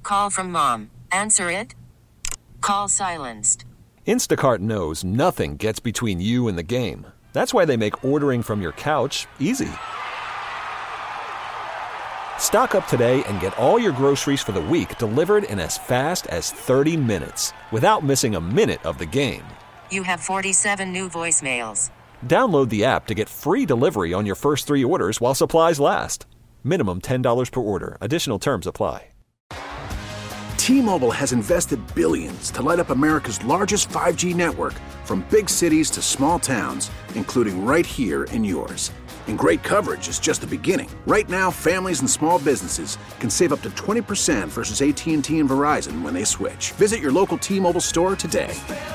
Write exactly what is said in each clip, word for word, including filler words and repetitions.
call from mom. Answer it. Call silenced. Instacart knows nothing gets between you and the game. That's why they make ordering from your couch easy. Stock up today and get all your groceries for the week delivered in as fast as thirty minutes without missing a minute of the game. You have forty-seven new voicemails. Download the app to get free delivery on your first three orders while supplies last. Minimum ten dollars per order. Additional terms apply. T-Mobile has invested billions to light up America's largest five G network, from big cities to small towns, including right here in yours. And great coverage is just the beginning. Right now, families and small businesses can save up to twenty percent versus A T and T and Verizon when they switch. Visit your local T-Mobile store today.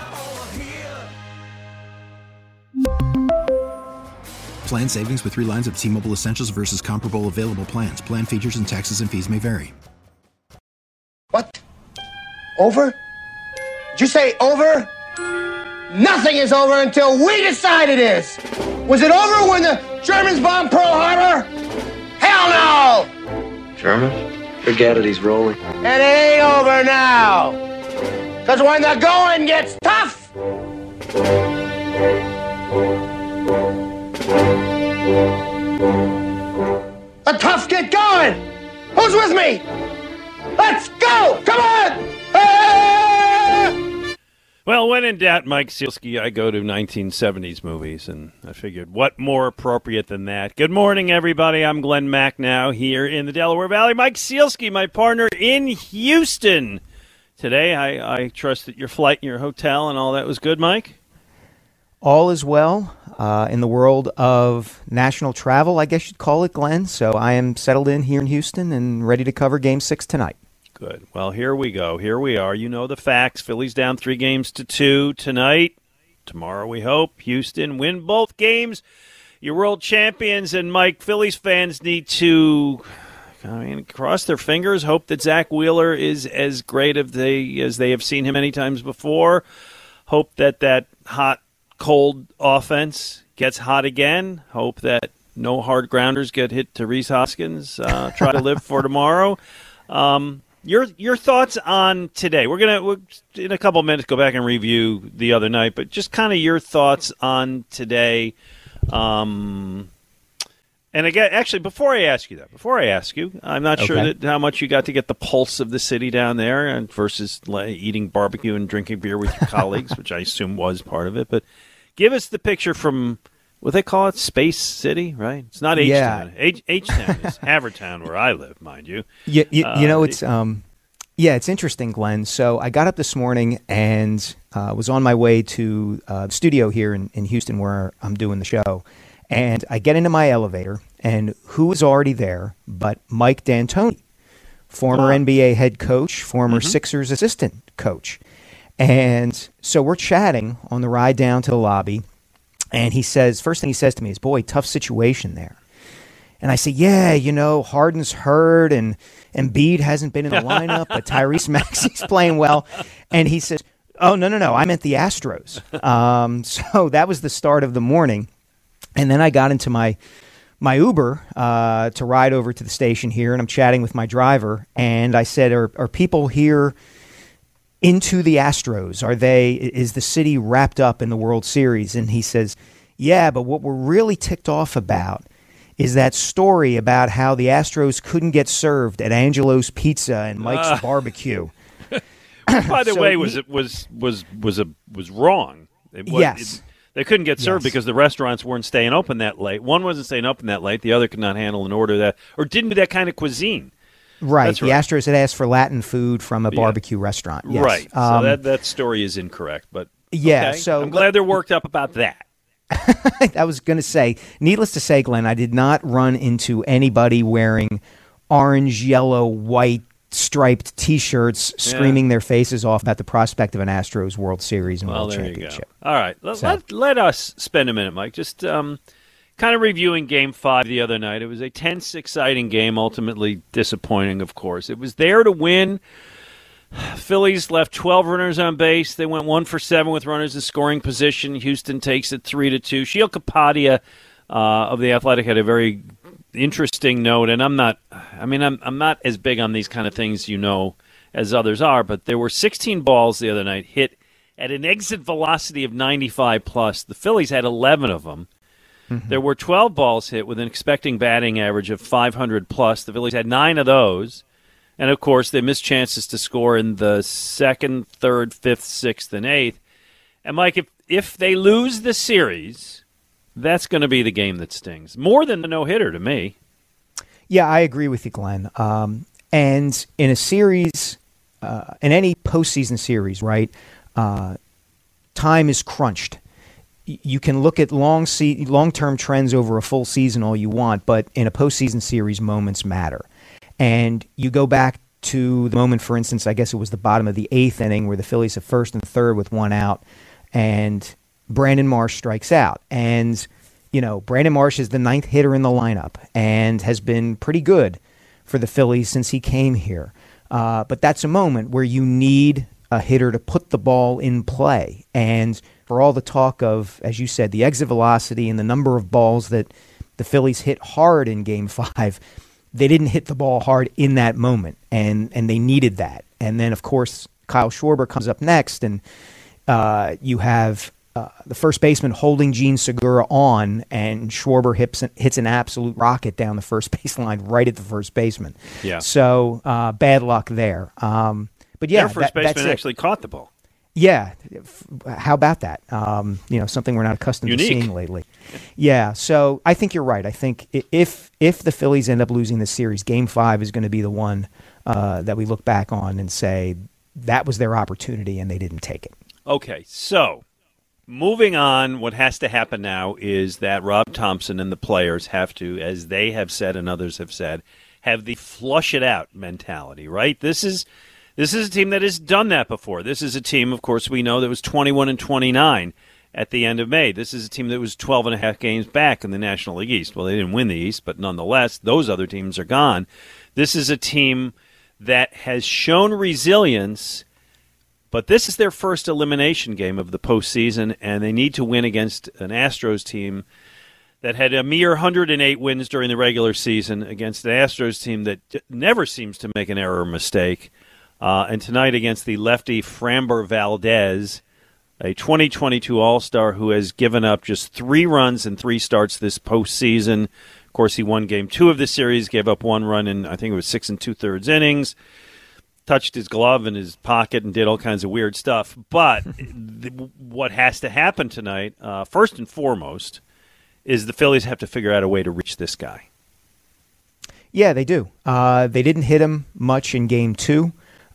Plan savings with three lines of T-Mobile Essentials versus comparable available plans. Plan features and taxes and fees may vary. What? Over? Did you say over? Nothing is over until we decide it is. Was it over when the Germans bombed Pearl Harbor? Hell no! Germans? Forget it, he's rolling. And it ain't over now. Because when the going gets tough, the tough get going. Who's with me? Let's go! Come on! Ah! Well, when in doubt, Mike Sielski, I go to nineteen seventies movies, and I figured, what more appropriate than that? Good morning, everybody. I'm Glenn Macnow here in the Delaware Valley. Mike Sielski, my partner in Houston. Today, I, I trust that your flight and your hotel and all that was good, Mike? All is well uh, in the world of national travel, I guess you'd call it, Glenn. So I am settled in here in Houston and ready to cover Game six tonight. Good. Well, here we go. Here we are. You know the facts. Phillies down three games to two tonight. Tomorrow, we hope. Houston win both games. You're world champions, and Mike, Phillies fans need to, I mean, cross their fingers, hope that Zach Wheeler is as great as they, as they have seen him many times before. Hope that that hot, cold offense gets hot again. Hope that no hard grounders get hit to Rhys Hoskins. Uh, try to live for tomorrow. Um, your your thoughts on today? We're gonna we're, in a couple of minutes go back and review the other night, but just kind of your thoughts on today. Um, and again, actually, before I ask you that, before I ask you, I'm not okay. sure that how much you got to get the pulse of the city down there, and versus like, eating barbecue and drinking beer with your colleagues, which I assume was part of it. But give us the picture from what they call it, Space City, right? It's not H-Town. Yeah. H- H-Town is Havertown, where I live, mind you. You, you, uh, you know, it's um, yeah, it's interesting, Glenn. So I got up this morning and uh, was on my way to uh, the studio here in, in Houston where I'm doing the show. And I get into my elevator, and who is already there but Mike D'Antoni, former oh. N B A head coach, former mm-hmm. Sixers assistant coach. And so we're chatting on the ride down to the lobby. And he says, first thing he says to me is, boy, tough situation there. And I say, yeah, you know, Harden's hurt and Embiid hasn't been in the lineup, but Tyrese Maxey's playing well. And he says, oh, no, no, no, I meant the Astros. Um, so that was the start of the morning. And then I got into my my Uber uh, to ride over to the station here, and I'm chatting with my driver. And I said, are, are people here into the Astros? Are they, is the city wrapped up in the World Series? And he says, yeah, but what we're really ticked off about is that story about how the Astros couldn't get served at Angelo's Pizza and Mike's uh, Barbecue. By the so way, was it was was was a was wrong. It was, yes. It, they couldn't get served yes. because the restaurants weren't staying open that late. One wasn't staying open that late. The other could not handle an order that, or didn't do that kind of cuisine. Right. That's the right. Astros had asked for Latin food from a Yeah. barbecue restaurant. Yes. Right. Um, so that, that story is incorrect. But yeah, okay. so I'm glad they're worked up about that. I was going to say, needless to say, Glenn, I did not run into anybody wearing orange, yellow, white, striped T-shirts screaming yeah. their faces off about the prospect of an Astros World Series and well, World there Championship. You go. All right. Let, So. let, let us spend a minute, Mike, just um, kind of reviewing Game five the other night. It was a tense, exciting game, ultimately disappointing, of course. It was there to win. Phillies left twelve runners on base. They went one for seven with runners in scoring position. Houston takes it three to two. Sheil Kapadia uh, of The Athletic had a very interesting note, and I'm not. I mean, I'm I'm not as big on these kind of things, you know, as others are, but there were sixteen balls the other night hit at an exit velocity of ninety-five plus. The Phillies had eleven of them. Mm-hmm. There were twelve balls hit with an expecting batting average of five hundred plus. The Phillies had nine of those. And, of course, they missed chances to score in the second, third, fifth, sixth, and eighth. And, Mike, if, if they lose the series, that's going to be the game that stings. More than the no-hitter to me. Yeah, I agree with you, Glenn. Um, and in a series, uh, in any postseason series, right, uh, time is crunched. You can look at long se- long-term trends over a full season all you want, but in a postseason series, moments matter. And you go back to the moment, for instance, I guess it was the bottom of the eighth inning where the Phillies have first and third with one out, and Brandon Marsh strikes out. And, you know, Brandon Marsh is the ninth hitter in the lineup and has been pretty good for the Phillies since he came here. Uh, but that's a moment where you need a hitter to put the ball in play. And for all the talk of, as you said, the exit velocity and the number of balls that the Phillies hit hard in Game five, they didn't hit the ball hard in that moment, and, and they needed that. And then, of course, Kyle Schwarber comes up next, and uh, you have uh, the first baseman holding Gene Segura on, and Schwarber hits, hits an absolute rocket down the first baseline right at the first baseman. Yeah. So uh, bad luck there. Um, but yeah, Their first that, baseman that's actually it. caught the ball. Yeah. How about that? Um, you know, something we're not accustomed Unique. to seeing lately. Yeah. So I think you're right. I think if if the Phillies end up losing this series, Game Five is going to be the one uh, that we look back on and say that was their opportunity and they didn't take it. Okay. So moving on, what has to happen now is that Rob Thompson and the players have to, as they have said and others have said, have the flush it out mentality, right? This is This is a team that has done that before. This is a team, of course, we know that was twenty-one and twenty-nine at the end of May. This is a team that was twelve and a half games back in the National League East. Well, they didn't win the East, but nonetheless, those other teams are gone. This is a team that has shown resilience, but this is their first elimination game of the postseason, and they need to win against an Astros team that had a mere one hundred eight wins during the regular season against an Astros team that never seems to make an error or mistake. Uh, and tonight against the lefty Framber Valdez, a twenty twenty-two All-Star who has given up just three runs in three starts this postseason. Of course, he won Game Two of the series, gave up one run in, I think it was six and two-thirds innings, touched his glove in his pocket and did all kinds of weird stuff. But th- what has to happen tonight, uh, first and foremost, is the Phillies have to figure out a way to reach this guy. Yeah, they do. Uh, they didn't hit him much in Game Two.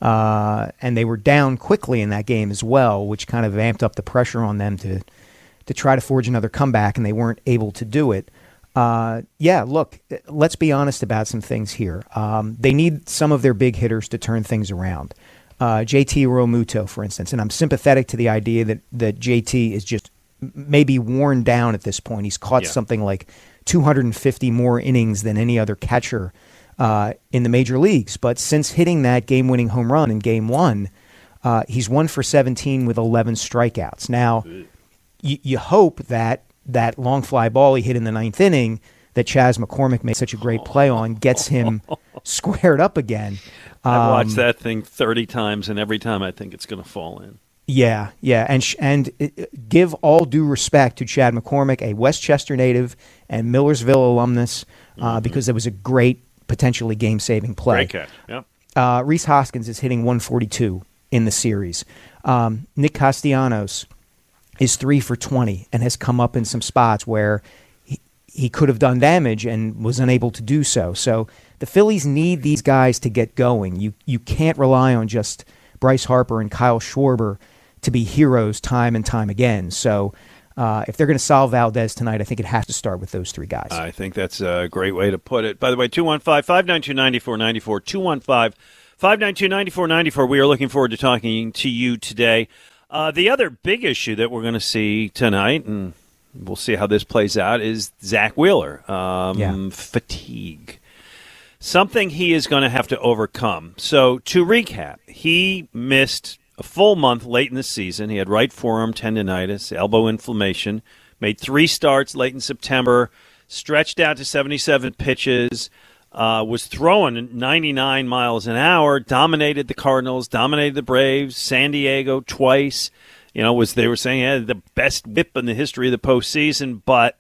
Uh, and they were down quickly in that game as well, which kind of amped up the pressure on them to to try to forge another comeback, and they weren't able to do it. Uh, yeah, look, let's be honest about some things here. Um, they need some of their big hitters to turn things around. Uh, J T Realmuto, for instance, and I'm sympathetic to the idea that, that J T is just maybe worn down at this point. He's caught yeah. something like two hundred fifty more innings than any other catcher Uh, in the major leagues. But since hitting that game-winning home run in Game One, uh, he's one for seventeen with eleven strikeouts. Now, y- you hope that that long fly ball he hit in the ninth inning that Chas McCormick made such a great play on gets him squared up again. Um, I've watched that thing thirty times, and every time I think it's going to fall in. Yeah, yeah, and sh- and uh, give all due respect to Chad McCormick, a Westchester native and Millersville alumnus, uh, mm-hmm. because it was a great, potentially game-saving play. Great catch, yeah. Uh, Rhys Hoskins is hitting one forty-two in the series. Um, Nick Castellanos is three for twenty and has come up in some spots where he, he could have done damage and was unable to do so. So the Phillies need these guys to get going. You you can't rely on just Bryce Harper and Kyle Schwarber to be heroes time and time again. So Uh, if they're going to solve Valdez tonight, I think it has to start with those three guys. I think that's a great way to put it. By the way, two one five, five nine two, nine four nine four, two one five, five nine two, nine four nine four. We are looking forward to talking to you today. Uh, the other big issue that we're going to see tonight, and we'll see how this plays out, is Zach Wheeler. Um, yeah. Fatigue. Something he is going to have to overcome. So to recap, he missed a full month late in the season. He had right forearm tendonitis, elbow inflammation, made three starts late in September, stretched out to seventy-seven pitches, uh, was throwing ninety-nine miles an hour, dominated the Cardinals, dominated the Braves, San Diego twice. You know, was they were saying he had the best whip in the history of the postseason, but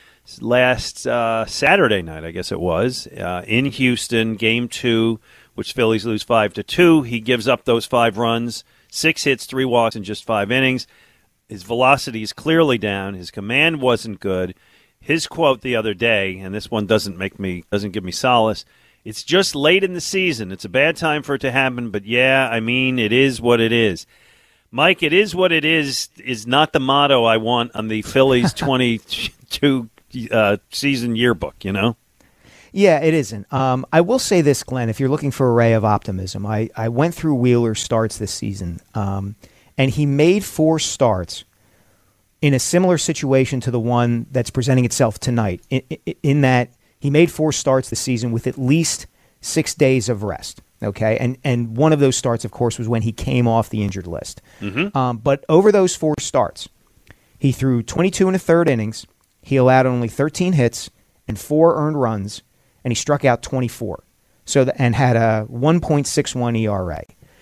last uh, Saturday night, I guess it was, uh, in Houston, game two, which Phillies lose five to two, he gives up those five runs, six hits, three walks in just five innings. His velocity is clearly down. His command wasn't good. His quote the other day, and this one doesn't make me doesn't give me solace. It's just late in the season. It's a bad time for it to happen, but yeah, I mean, it is what it is. Mike, it is what it is is not the motto I want on the Phillies twenty-two uh, season yearbook, you know? Yeah, it isn't. Um, I will say this, Glenn, if you're looking for a ray of optimism, I, I went through Wheeler's starts this season, um, and he made four starts in a similar situation to the one that's presenting itself tonight, in, in that he made four starts this season with at least six days of rest. Okay, and and one of those starts, of course, was when he came off the injured list. Mm-hmm. Um, but over those four starts, he threw twenty-two and a third innings. He allowed only thirteen hits and four earned runs, and he struck out twenty-four. So the, and had a one point six one E R A.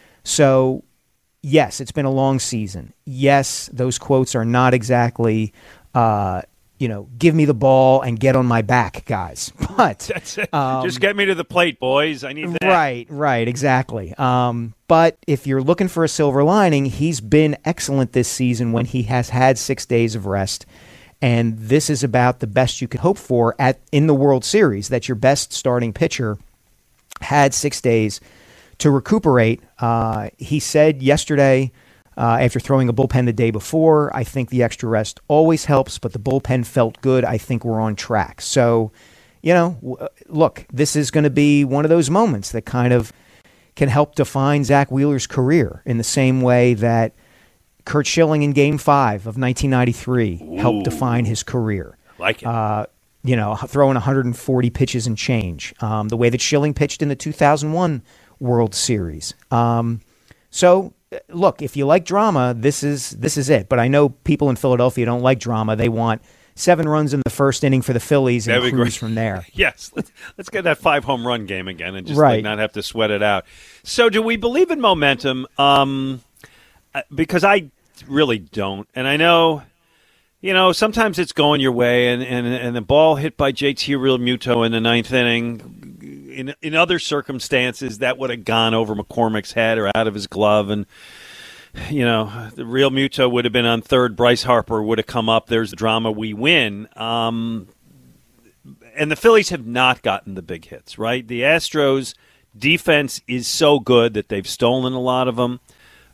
So yes, it's been a long season. Yes, those quotes are not exactly, uh, you know, give me the ball and get on my back, guys. But That's it. Um, just get me to the plate, boys. I need that. Right, right, exactly. Um, but if you're looking for a silver lining, he's been excellent this season when he has had six days of rest. And this is about the best you could hope for at in the World Series, that your best starting pitcher had six days to recuperate. Uh, he said yesterday, uh, after throwing a bullpen the day before, I think the extra rest always helps, but the bullpen felt good. I think we're on track. So, you know, look, this is going to be one of those moments that kind of can help define Zach Wheeler's career in the same way that Curt Schilling in Game Five of nineteen ninety-three Ooh. Helped define his career. Like it. Uh, you know, throwing one hundred forty pitches and change. Um, the way that Schilling pitched in the two thousand one World Series. Um, so, look, if you like drama, this is this is it. But I know people in Philadelphia don't like drama. They want seven runs in the first inning for the Phillies and cruise great. From there. Yes, let's, let's get that five home run game again and just right. like, not have to sweat it out. So, do we believe in momentum? Um, because I really don't, and I know. You know, sometimes it's going your way, and, and, and the ball hit by J T Realmuto in the ninth inning. In in other circumstances, that would have gone over McCormick's head or out of his glove, and you know, the Realmuto would have been on third. Bryce Harper would have come up. There's the drama. We win. Um, and the Phillies have not gotten the big hits, right? The Astros' defense is so good that they've stolen a lot of them.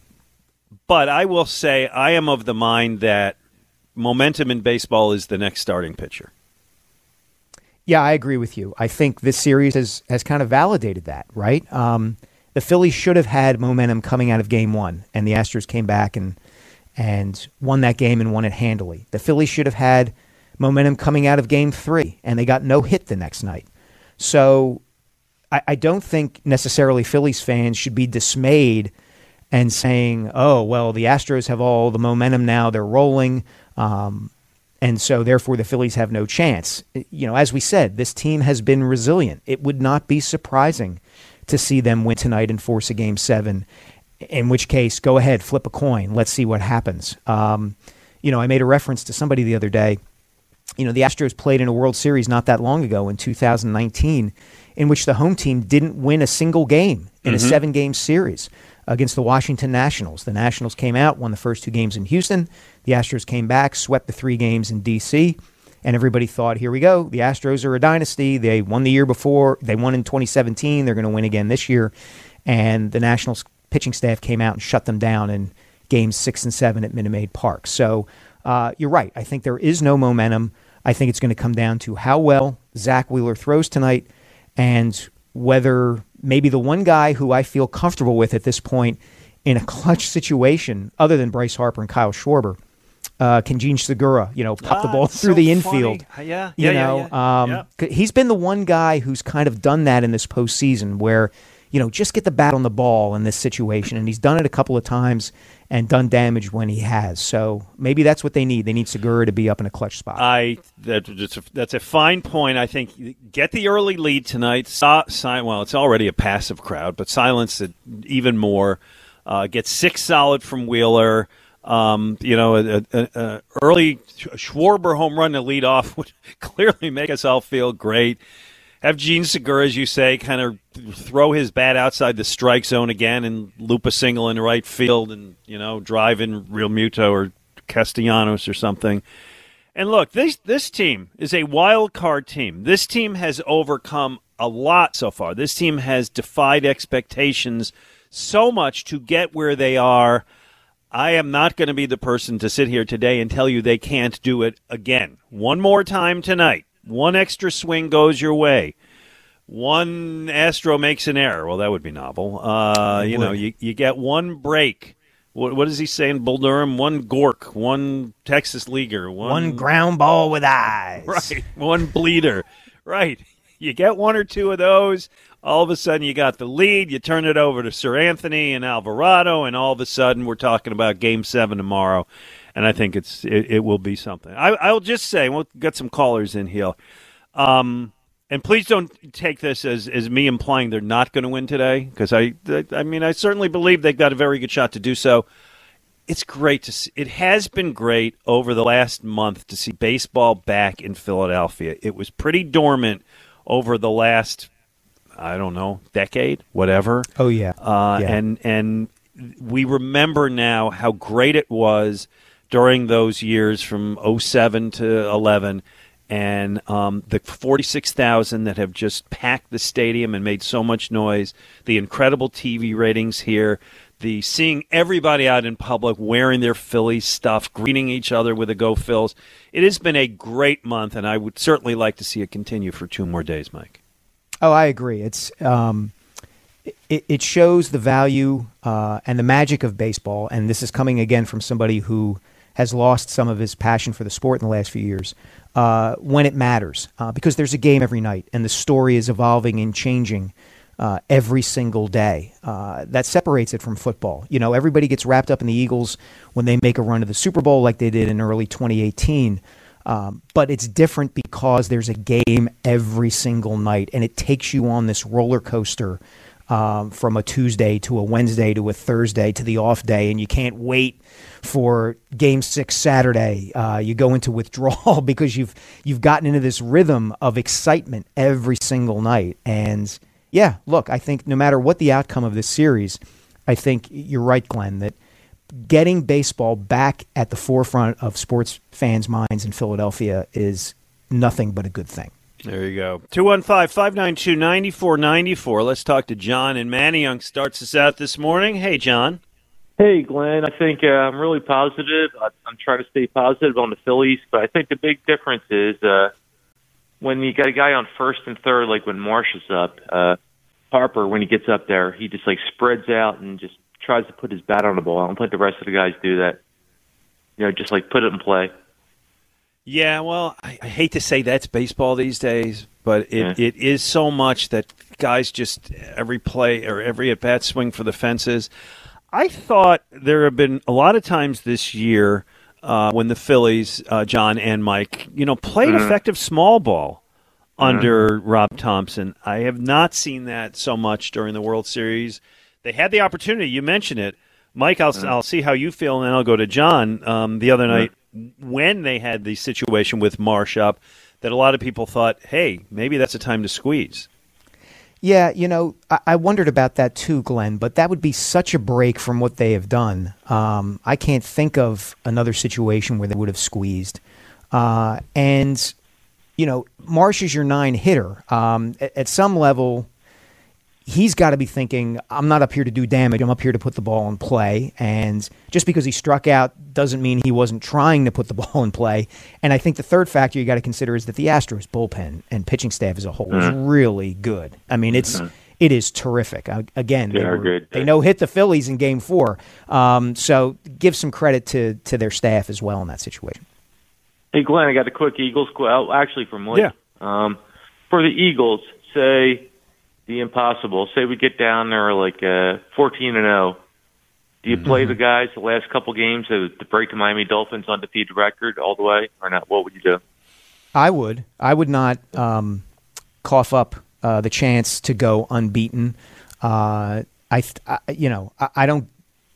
But I will say I am of the mind that momentum in baseball is the next starting pitcher. Yeah, I agree with you. I think this series has, has kind of validated that, right? Um, the Phillies should have had momentum coming out of game one, and the Astros came back and and won that game and won it handily. The Phillies should have had momentum coming out of game three, and they got no hit the next night. So I, I don't think necessarily Phillies fans should be dismayed and saying, oh, well, the Astros have all the momentum now, they're rolling, um, and so therefore the Phillies have no chance. You know, as we said, this team has been resilient. It would not be surprising to see them win tonight and force a game seven, in which case, go ahead, flip a coin. Let's see what happens. Um, you know, I made a reference to somebody the other day. You know, the Astros played in a World Series not that long ago in two thousand nineteen, in which the home team didn't win a single game in mm-hmm. a seven-game series against the Washington Nationals. The Nationals came out, won the first two games in Houston. The Astros came back, swept the three games in D C, and everybody thought, here we go. The Astros are a dynasty. They won the year before. They won in twenty seventeen. They're going to win again this year. And the Nationals pitching staff came out and shut them down in games six and seven at Minute Maid Park. So uh, you're right. I think there is no momentum. I think it's going to come down to how well Zach Wheeler throws tonight and whether maybe the one guy who I feel comfortable with at this point in a clutch situation, other than Bryce Harper and Kyle Schwarber, uh, can Gene Segura, you know, pop ah, the ball through so the infield. Funny. Yeah, you yeah, know, yeah, yeah. Um, yeah. He's been the one guy who's kind of done that in this postseason where you know, just get the bat on the ball in this situation. And he's done it a couple of times and done damage when he has. So maybe that's what they need. They need Segura to be up in a clutch spot. I that, that's, a, that's a fine point. I think get the early lead tonight. So, si- well, it's already a passive crowd, but silence it even more. Uh, get six solid from Wheeler. Um, you know, a, a, a early Schwarber home run to lead off would clearly make us all feel great. Have Gene Segura, as you say, kind of throw his bat outside the strike zone again and loop a single in right field and, you know, drive in Real Muto or Castellanos or something. And look, this this team is a wild card team. This team has overcome a lot so far. This team has defied expectations so much to get where they are. I am not going to be the person to sit here today and tell you they can't do it again. One more time tonight. One extra swing goes your way. One Astro makes an error. Well, that would be novel. Uh, you know, you, you get one break. What, what is he saying, Bull Durham? One Gork, one Texas Leaguer. One, one ground ball with eyes. Right, one bleeder. Right. You get one or two of those, all of a sudden you got the lead, you turn it over to Sir Anthony and Alvarado, and all of a sudden we're talking about Game seven tomorrow. And I think it's it, it will be something. I, I'll just say, we'll get some callers in here. Um, and please don't take this as, as me implying they're not going to win today, because I, I mean, I certainly believe they've got a very good shot to do so. It's great to see. It has been great over the last month to see baseball back in Philadelphia. It was pretty dormant over the last, I don't know, decade, whatever. Oh, yeah. Uh, yeah. And, and we remember now how great it was during those years from oh seven to eleven, and um, the forty-six thousand that have just packed the stadium and made so much noise, the incredible T V ratings here, the seeing everybody out in public wearing their Phillies stuff, greeting each other with a Go Phils. It has been a great month, and I would certainly like to see it continue for two more days, Mike. Oh, I agree. It's um, it, it shows the value uh, and the magic of baseball, and this is coming again from somebody who has lost some of his passion for the sport in the last few years, uh, when it matters, uh, because there's a game every night, and the story is evolving and changing uh, every single day. Uh, that separates it from football. You know, everybody gets wrapped up in the Eagles when they make a run to the Super Bowl like they did in early twenty eighteen, um, but it's different because there's a game every single night, and it takes you on this roller coaster um, from a Tuesday to a Wednesday to a Thursday to the off day, and you can't wait for Game Six Saturday. Uh, you go into withdrawal because you've you've gotten into this rhythm of excitement every single night. And yeah, look, I think no matter what the outcome of this series, I think you're right, Glenn, that getting baseball back at the forefront of sports fans' minds in Philadelphia is nothing but a good thing. There you go. two one five, five nine two, nine four nine four. Let's talk to John in Manayunk. Starts us out this morning. Hey, John. Hey, Glenn. I think uh, I'm really positive. I, I'm trying to stay positive on the Phillies, but I think the big difference is uh, when you got a guy on first and third, like when Marsh is up, uh, Harper, when he gets up there, he just like spreads out and just tries to put his bat on the ball. I don't think the rest of the guys do that. You know, just like put it in play. Yeah, well, I, I hate to say that's baseball these days, but it, yeah. it is so much that guys just every play or every at-bat swing for the fences. I thought there have been a lot of times this year uh, when the Phillies, uh, John and Mike, you know, played mm-hmm. effective small ball under mm-hmm. Rob Thompson. I have not seen that so much during the World Series. They had the opportunity. You mentioned it. Mike, I'll, mm-hmm. I'll see how you feel, and then I'll go to John. Um, the other mm-hmm. night when they had the situation with Marsh up, that a lot of people thought, hey, maybe that's a time to squeeze. Yeah, you know, I, I wondered about that too, Glenn, but that would be such a break from what they have done. Um, I can't think of another situation where they would have squeezed. Uh, and, you know, Marsh is your nine hitter. Um, at, at some level, he's got to be thinking, I'm not up here to do damage. I'm up here to put the ball in play. And just because he struck out doesn't mean he wasn't trying to put the ball in play. And I think the third factor you got to consider is that the Astros bullpen and pitching staff as a whole is mm-hmm. really good. I mean, it's mm-hmm. it is terrific. Uh, again, they, they, were, good. they no hit the Phillies in Game Four. Um, so give some credit to to their staff as well in that situation. Hey, Glenn, I got a quick Eagles quote, actually from Mike. Yeah. Um, for the Eagles, say the impossible. Say we get down there like uh, fourteen and oh. Do you play mm-hmm. the guys the last couple games to, to break the Miami Dolphins undefeated record all the way, or not? What would you do? I would. I would not um, cough up uh, the chance to go unbeaten. Uh, I, I, you know, I, I don't.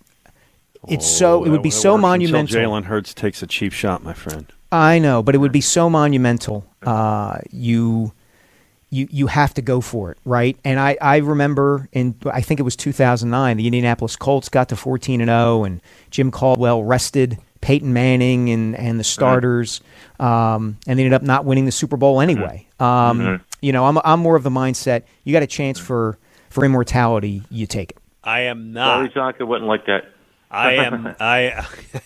It's oh, so. It would be so monumental. Jalen Hurts takes a cheap shot, my friend. I know, but it would be so monumental. Uh, you. You you have to go for it, right? And I, I remember in, I think it was two thousand nine, the Indianapolis Colts got to fourteen and oh, and Jim Caldwell rested Peyton Manning and, and the starters, um, and they ended up not winning the Super Bowl anyway. Um, mm-hmm. You know, I'm I'm more of the mindset, you got a chance for, for immortality, you take it. I am not. Larry Zonka wouldn't like that. I am. I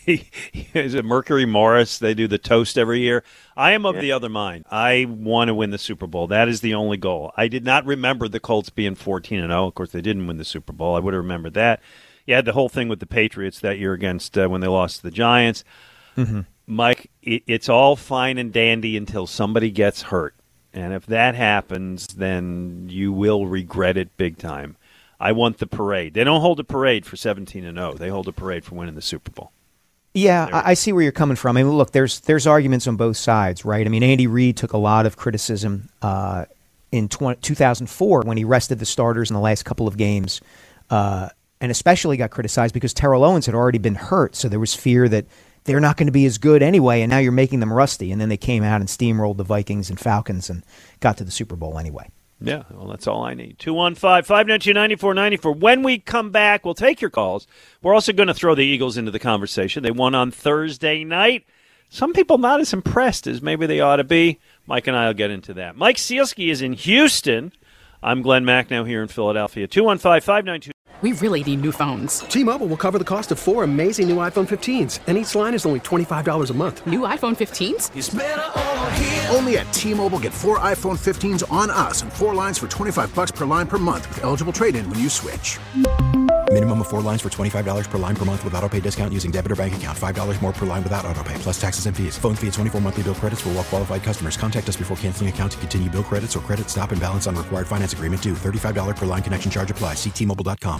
is it Mercury Morris? They do the toast every year. I am of yeah. the other mind. I want to win the Super Bowl. That is the only goal. I did not remember the Colts being fourteen and oh. Of course, they didn't win the Super Bowl. I would have remembered that. You had the whole thing with the Patriots that year against uh, when they lost to the Giants. Mm-hmm. Mike, it, it's all fine and dandy until somebody gets hurt, and if that happens, then you will regret it big time. I want the parade. They don't hold a parade for seventeen and oh. They hold a parade for winning the Super Bowl. Yeah, I, I see where you're coming from. I mean, look, there's there's arguments on both sides, right? I mean, Andy Reid took a lot of criticism uh, in two thousand four when he rested the starters in the last couple of games, uh, and especially got criticized because Terrell Owens had already been hurt, so there was fear that they're not going to be as good anyway, and now you're making them rusty. And then they came out and steamrolled the Vikings and Falcons and got to the Super Bowl anyway. Yeah, well, that's all I need. two one five, five nine two, nine four nine four. When we come back, we'll take your calls. We're also going to throw the Eagles into the conversation. They won on Thursday night. Some people not as impressed as maybe they ought to be. Mike and I will get into that. Mike Sealski is in Houston. I'm Glenn Macnow here in Philadelphia. two one five, five nine two. We really need new phones. T-Mobile will cover the cost of four amazing new iPhone fifteens, and each line is only twenty-five dollars a month. New iPhone fifteens? It's better over here. Only at T-Mobile, get four iPhone fifteens on us and four lines for twenty-five bucks per line per month with eligible trade-in when you switch. Minimum of four lines for twenty-five dollars per line per month with autopay discount using debit or bank account. five dollars more per line without autopay, plus taxes and fees. Phone fee at twenty-four monthly bill credits for well-qualified customers. Contact us before canceling account to continue bill credits or credit stop and balance on required finance agreement due. thirty-five dollars per line connection charge applies. See T Mobile dot com.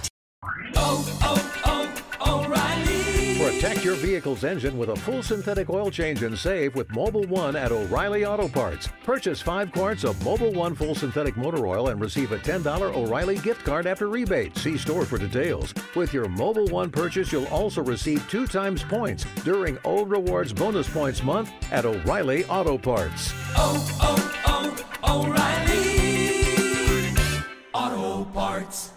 Oh, oh, oh, O'Reilly. Protect your vehicle's engine with a full synthetic oil change and save with Mobil one at O'Reilly Auto Parts. Purchase five quarts of Mobil one full synthetic motor oil and receive a ten dollars O'Reilly gift card after rebate. See store for details. With your Mobil one purchase, you'll also receive two times points during O Rewards Bonus Points Month at O'Reilly Auto Parts. Oh, oh, oh, O'Reilly Auto Parts.